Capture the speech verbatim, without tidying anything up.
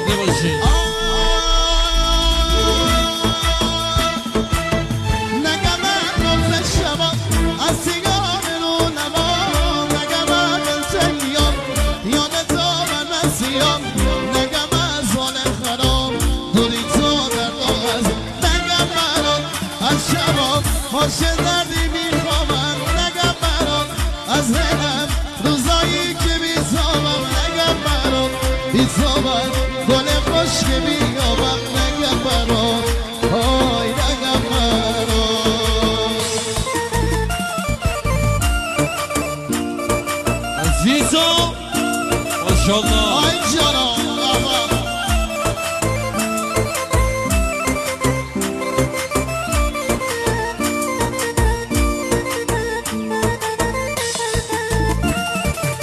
زنده باشید. چه دردی میخوامم نگم برام از دلم روزایی که بیزامم نگم برام بیزامم گل خوش که بیابم نگم برام آی نگم برام عزیزم ماشاءالله